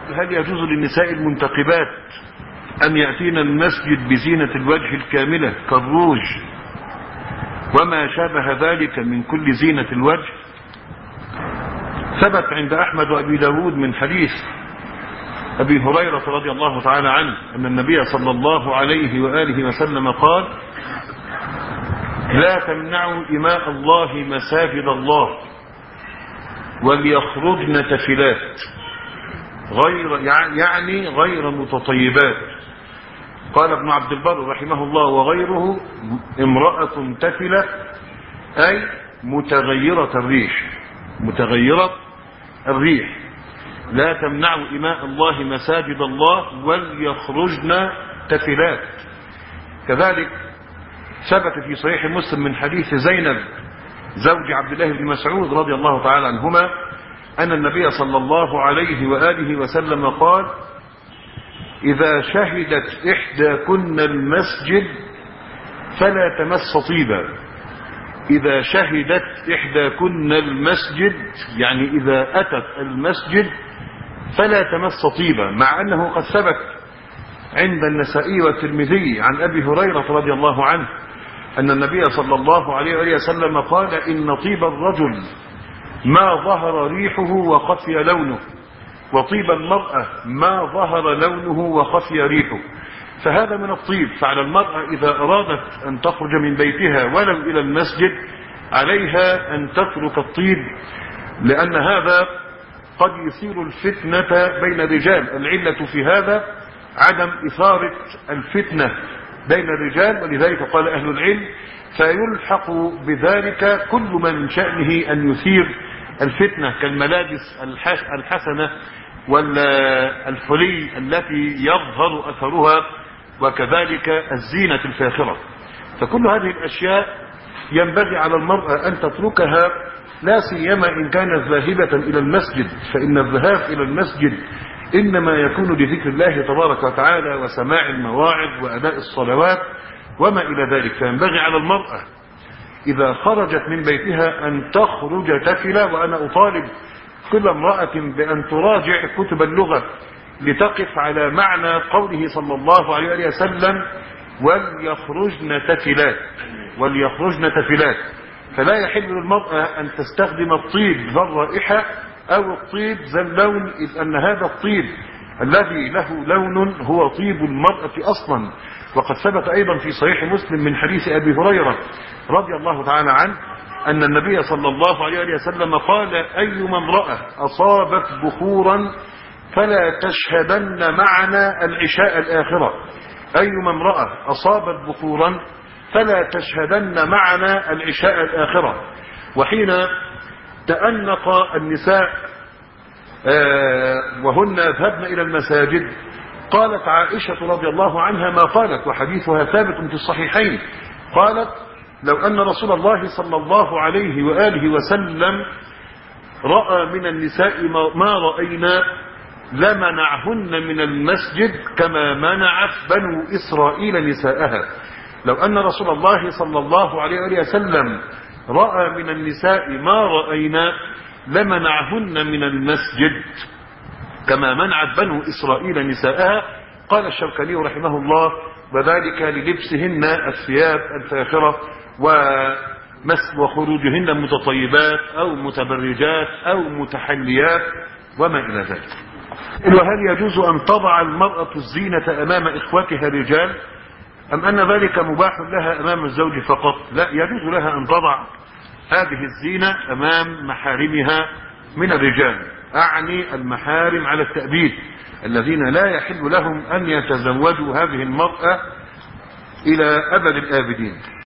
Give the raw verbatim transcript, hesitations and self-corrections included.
هل يجوز للنساء المنتقبات أن يأتين المسجد بزينة الوجه الكاملة كالروج وما شابه ذلك من كل زينة الوجه؟ ثبت عند أحمد وأبي داود من حديث أبي هريرة رضي الله تعالى عنه أن النبي صلى الله عليه وآله وسلم قال: لا تمنعوا إماء الله مساجد الله وليخرجن تفلات، غير يعني غير متطيبات. قال ابن عبد البر رحمه الله وغيره: امرأة تفلة أي متغيرة الريح، متغيرة الريح. لا تمنعوا إماء الله مساجد الله وليخرجن تفلات. كذلك ثبت في صحيح مسلم من حديث زينب زوج عبد الله بن مسعود رضي الله تعالى عنهما أن النبي صلى الله عليه وآله وسلم قال: إذا شهدت إحداكن المسجد فلا تمس طيبا. إذا شهدت إحداكن المسجد يعني إذا أتت المسجد فلا تمس طيبا، مع أنه قد ثبت عند النسائي والترمذي عن أبي هريرة رضي الله عنه أن النبي صلى الله عليه وسلم قال: إن طيب الرجل ما ظهر ريحه وخفي لونه، وطيب المرأة ما ظهر لونه وخفي ريحه. فهذا من الطيب. فعلى المرأة إذا أرادت أن تخرج من بيتها ولو إلى المسجد عليها أن تترك الطيب، لأن هذا قد يثير الفتنة بين الرجال. العلة في هذا عدم إثارة الفتنة بين الرجال، ولذلك قال أهل العلم: فيلحق بذلك كل من شأنه أن يثير الفتنة كالملابس الحسنة والحلي التي يظهر أثرها، وكذلك الزينة الفاخرة. فكل هذه الأشياء ينبغي على المرأة أن تتركها، لا سيما إن كانت ذاهبة إلى المسجد، فإن الذهاب إلى المسجد إنما يكون لذكر الله تبارك وتعالى وسماع المواعظ وأداء الصلوات وما إلى ذلك. فينبغي على المرأة إذا خرجت من بيتها أن تخرج تفلة. وأنا أطالب كل امرأة بأن تراجع كتب اللغة لتقف على معنى قوله صلى الله عليه وسلم: وليخرجن تفلات، وليخرجن تفلات. فلا يحل للمرأة أن تستخدم الطيب ذا الرائحة أو الطيب ذا اللون، إذ أن هذا الطيب الذي له لون هو طيب المرأة أصلا. وقد ثبت أيضا في صحيح مسلم من حديث أبي هريرة رضي الله تعالى عنه أن النبي صلى الله عليه وسلم قال: أيما امرأة أصابت بخورا فلا تشهدن معنا العشاء الآخرة. أيما امرأة أصابت بخورا فلا تشهدن معنا العشاء الآخرة. وحين تأنق النساء وهن ذهبن إلى المساجد قالت عائشة رضي الله عنها ما قالت، وحديثها ثابت في الصحيحين، قالت: لو أن رسول الله صلى الله عليه وآله وسلم رأى من النساء ما رأينا لمنعهن من المسجد كما منعت بنو إسرائيل نساءها. لو أن رسول الله صلى الله عليه وسلم رأى من النساء ما رأينا لمنعهن من المسجد كما منعت بنو إسرائيل نساءها. قال الشوكاني رحمه الله: وذلك للبسهن الثياب الفاخرة وخروجهن متطيبات أو متبرجات أو متحليات وما إلى ذلك. وهل يجوز أن تضع المرأة الزينة أمام إخوتها الرجال، أم أن ذلك مباح لها أمام الزوج فقط؟ لا، يجوز لها أن تضع هذه الزينة أمام محارمها من الرجال، أعني المحارم على التأبيد الذين لا يحل لهم أن يتزوجوا هذه المرأة إلى أبد الآبدين.